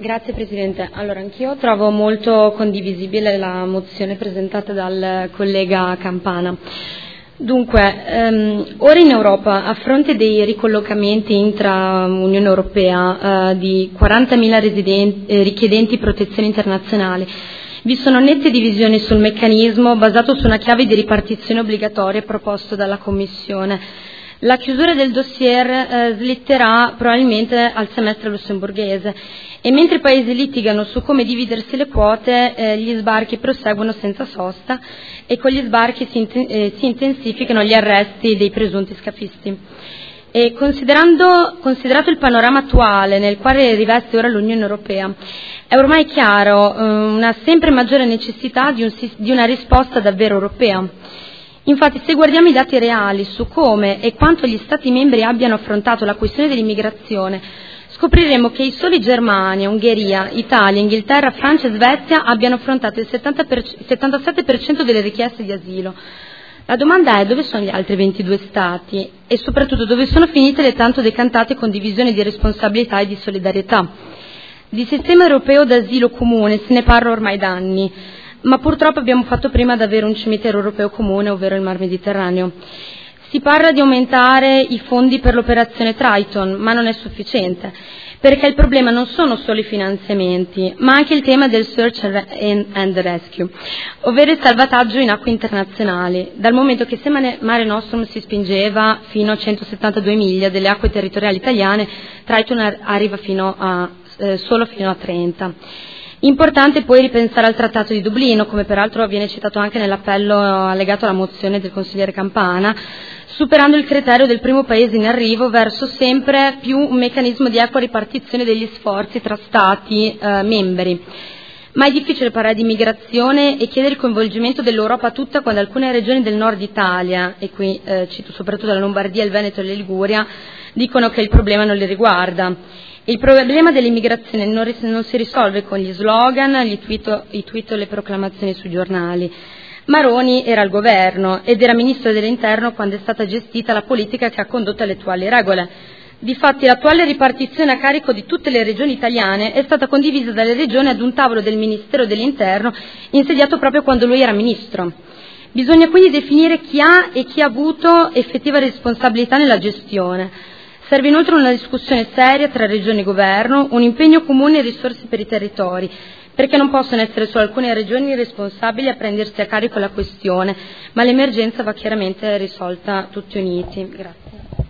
Grazie Presidente. Allora, anch'io trovo molto condivisibile la mozione presentata dal collega Campana. Dunque, ora in Europa, a fronte dei ricollocamenti intra Unione Europea di 40.000 richiedenti protezione internazionale, vi sono nette divisioni sul meccanismo basato su una chiave di ripartizione obbligatoria proposto dalla Commissione. La chiusura del dossier slitterà probabilmente al semestre lussemburghese e mentre i paesi litigano su come dividersi le quote, gli sbarchi proseguono senza sosta e con gli sbarchi si intensificano gli arresti dei presunti scafisti. E considerato il panorama attuale nel quale riveste ora l'Unione Europea, è ormai chiaro una sempre maggiore necessità di una risposta davvero europea. Infatti, se guardiamo i dati reali su come e quanto gli Stati membri abbiano affrontato la questione dell'immigrazione, scopriremo che i soli Germania, Ungheria, Italia, Inghilterra, Francia e Svezia abbiano affrontato il 77% delle richieste di asilo. La domanda è: dove sono gli altri 22 Stati? E soprattutto, dove sono finite le tanto decantate condivisioni di responsabilità e di solidarietà? Di sistema europeo d'asilo comune se ne parla ormai da anni, ma purtroppo abbiamo fatto prima ad avere un cimitero europeo comune, ovvero il Mar Mediterraneo. Si parla di aumentare i fondi per l'operazione Triton, ma non è sufficiente, perché il problema non sono solo i finanziamenti, ma anche il tema del search and rescue, ovvero il salvataggio in acque internazionali, dal momento che se Mare Nostrum si spingeva fino a 172 miglia delle acque territoriali italiane, Triton arriva solo fino a 30. Importante poi ripensare al Trattato di Dublino, come peraltro viene citato anche nell'appello allegato alla mozione del consigliere Campana, superando il criterio del primo paese in arrivo verso sempre più un meccanismo di equa ripartizione degli sforzi tra Stati membri. Ma è difficile parlare di migrazione e chiedere il coinvolgimento dell'Europa tutta quando alcune regioni del nord Italia, e qui cito soprattutto la Lombardia, il Veneto e la Liguria, dicono che il problema non li riguarda. Il problema dell'immigrazione non si risolve con gli slogan, i tweet o le proclamazioni sui giornali. Maroni era al governo ed era ministro dell'interno quando è stata gestita la politica che ha condotto alle attuali regole. Difatti l'attuale ripartizione a carico di tutte le regioni italiane è stata condivisa dalle regioni ad un tavolo del Ministero dell'Interno insediato proprio quando lui era ministro. Bisogna quindi definire chi ha e chi ha avuto effettiva responsabilità nella gestione. Serve inoltre una discussione seria tra regioni e governo, un impegno comune e risorse per i territori, perché non possono essere solo alcune regioni responsabili a prendersi a carico la questione, ma l'emergenza va chiaramente risolta tutti uniti. Grazie.